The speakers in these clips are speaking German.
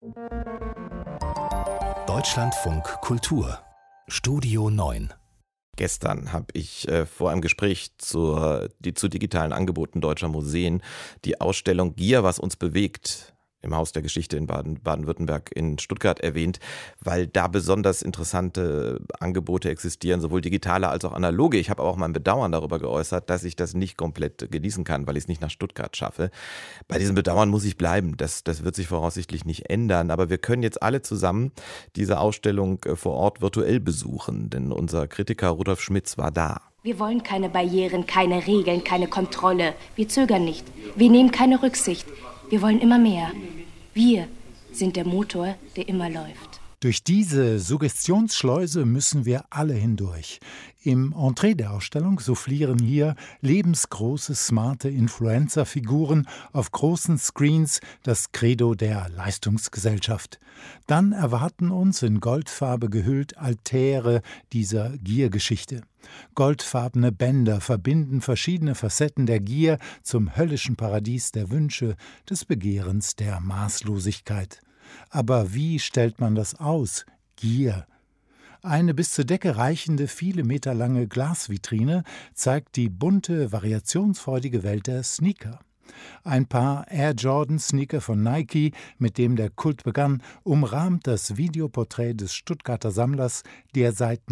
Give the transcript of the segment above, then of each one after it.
Deutschlandfunk Kultur Studio 9. Gestern habe ich vor einem Gespräch zu digitalen Angeboten deutscher Museen die Ausstellung Gier, was uns bewegt, im Haus der Geschichte in Baden-Württemberg in Stuttgart erwähnt, weil da besonders interessante Angebote existieren, sowohl digitale als auch analoge. Ich habe auch mein Bedauern darüber geäußert, dass ich das nicht komplett genießen kann, weil ich es nicht nach Stuttgart schaffe. Bei diesem Bedauern muss ich bleiben. Das wird sich voraussichtlich nicht ändern. Aber wir können jetzt alle zusammen diese Ausstellung vor Ort virtuell besuchen, denn unser Kritiker Rudolf Schmitz war da. Wir wollen keine Barrieren, keine Regeln, keine Kontrolle. Wir zögern nicht. Wir nehmen keine Rücksicht. Wir wollen immer mehr. Wir sind der Motor, der immer läuft. Durch diese Suggestionsschleuse müssen wir alle hindurch. Im Entree der Ausstellung soufflieren hier lebensgroße, smarte Influencer-Figuren auf großen Screens das Credo der Leistungsgesellschaft. Dann erwarten uns in Goldfarbe gehüllt Altäre dieser Giergeschichte. Goldfarbene Bänder verbinden verschiedene Facetten der Gier zum höllischen Paradies der Wünsche, des Begehrens, der Maßlosigkeit. Aber wie stellt man das aus? Gier. Eine bis zur Decke reichende, viele Meter lange Glasvitrine zeigt die bunte, variationsfreudige Welt der Sneaker. Ein Paar Air Jordan Sneaker von Nike, mit dem der Kult begann, umrahmt das Videoporträt des Stuttgarter Sammlers, der seit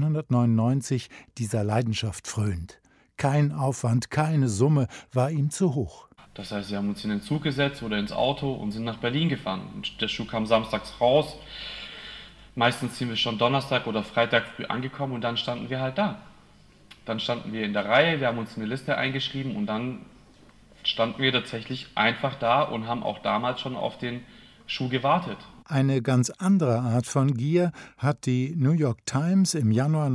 1999 dieser Leidenschaft frönt. Kein Aufwand, keine Summe war ihm zu hoch. Das heißt, wir haben uns in den Zug gesetzt oder ins Auto und sind nach Berlin gefahren. Und der Schuh kam samstags raus. Meistens sind wir schon Donnerstag oder Freitag früh angekommen und dann standen wir halt da. Dann standen wir in der Reihe, wir haben uns eine Liste eingeschrieben und dann standen wir tatsächlich einfach da und haben auch damals schon auf den Schuh gewartet. Eine ganz andere Art von Gier hat die New York Times im Januar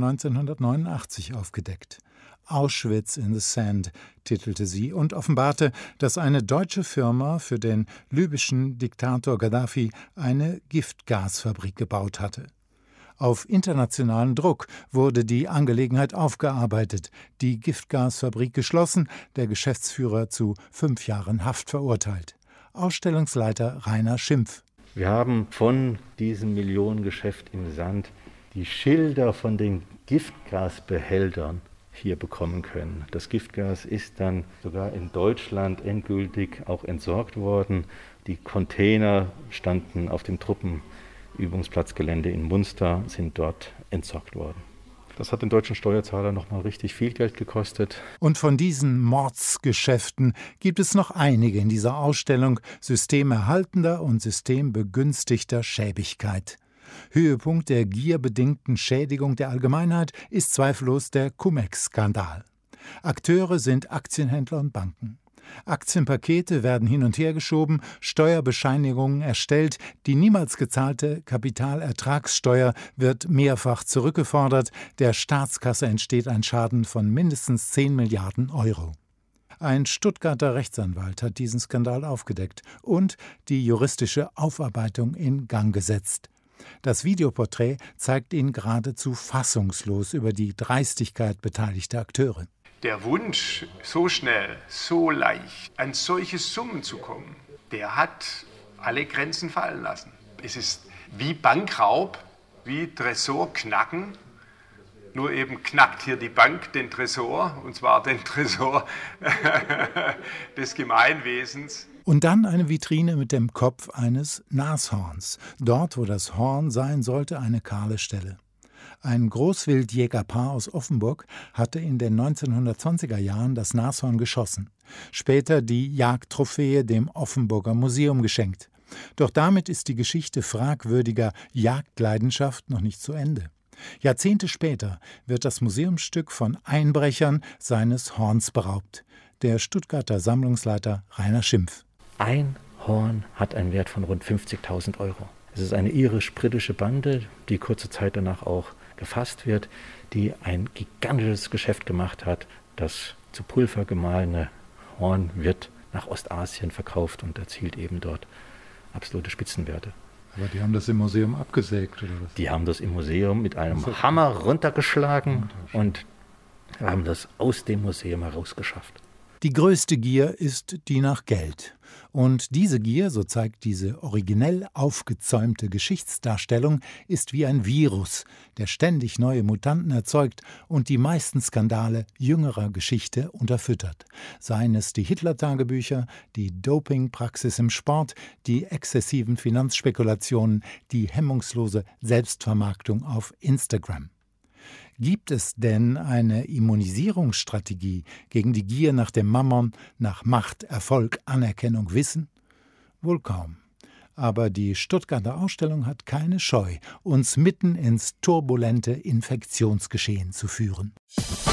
1989 aufgedeckt. Auschwitz in the Sand titelte sie und offenbarte, dass eine deutsche Firma für den libyschen Diktator Gaddafi eine Giftgasfabrik gebaut hatte. Auf internationalen Druck wurde die Angelegenheit aufgearbeitet, die Giftgasfabrik geschlossen, der Geschäftsführer zu 5 Jahren Haft verurteilt. Ausstellungsleiter Rainer Schimpf. Wir haben von diesem Millionengeschäft im Sand die Schilder von den Giftgasbehältern hier bekommen können. Das Giftgas ist dann sogar in Deutschland endgültig auch entsorgt worden. Die Container standen auf dem Truppenübungsplatzgelände in Munster, sind dort entsorgt worden. Das hat den deutschen Steuerzahler nochmal richtig viel Geld gekostet. Und von diesen Mordsgeschäften gibt es noch einige in dieser Ausstellung systemerhaltender und systembegünstigter Schäbigkeit. Höhepunkt der gierbedingten Schädigung der Allgemeinheit ist zweifellos der Cum-Ex-Skandal. Akteure sind Aktienhändler und Banken. Aktienpakete werden hin und her geschoben, Steuerbescheinigungen erstellt, die niemals gezahlte Kapitalertragssteuer wird mehrfach zurückgefordert, der Staatskasse entsteht ein Schaden von mindestens 10 Milliarden Euro. Ein Stuttgarter Rechtsanwalt hat diesen Skandal aufgedeckt und die juristische Aufarbeitung in Gang gesetzt. Das Videoporträt zeigt ihn geradezu fassungslos über die Dreistigkeit beteiligter Akteure. Der Wunsch, so schnell, so leicht an solche Summen zu kommen, der hat alle Grenzen fallen lassen. Es ist wie Bankraub, wie Tresor knacken. Nur eben knackt hier die Bank den Tresor, und zwar den Tresor des Gemeinwesens. Und dann eine Vitrine mit dem Kopf eines Nashorns. Dort, wo das Horn sein sollte, eine kahle Stelle. Ein Großwildjägerpaar aus Offenburg hatte in den 1920er Jahren das Nashorn geschossen. Später die Jagdtrophäe dem Offenburger Museum geschenkt. Doch damit ist die Geschichte fragwürdiger Jagdleidenschaft noch nicht zu Ende. Jahrzehnte später wird das Museumsstück von Einbrechern seines Horns beraubt. Der Stuttgarter Sammlungsleiter Rainer Schimpf. Ein Horn hat einen Wert von rund 50.000 Euro. Es ist eine irisch-britische Bande, die kurze Zeit danach auch gefasst wird, die ein gigantisches Geschäft gemacht hat. Das zu Pulver gemahlene Horn wird nach Ostasien verkauft und erzielt eben dort absolute Spitzenwerte. Aber die haben das im Museum abgesägt, oder was? Die haben das im Museum mit einem Hammer runtergeschlagen und haben das aus dem Museum herausgeschafft. Die größte Gier ist die nach Geld. Und diese Gier, so zeigt diese originell aufgezäumte Geschichtsdarstellung, ist wie ein Virus, der ständig neue Mutanten erzeugt und die meisten Skandale jüngerer Geschichte unterfüttert. Seien es die Hitler-Tagebücher, die Dopingpraxis im Sport, die exzessiven Finanzspekulationen, die hemmungslose Selbstvermarktung auf Instagram. Gibt es denn eine Immunisierungsstrategie gegen die Gier nach dem Mammon, nach Macht, Erfolg, Anerkennung, Wissen? Wohl kaum. Aber die Stuttgarter Ausstellung hat keine Scheu, uns mitten ins turbulente Infektionsgeschehen zu führen.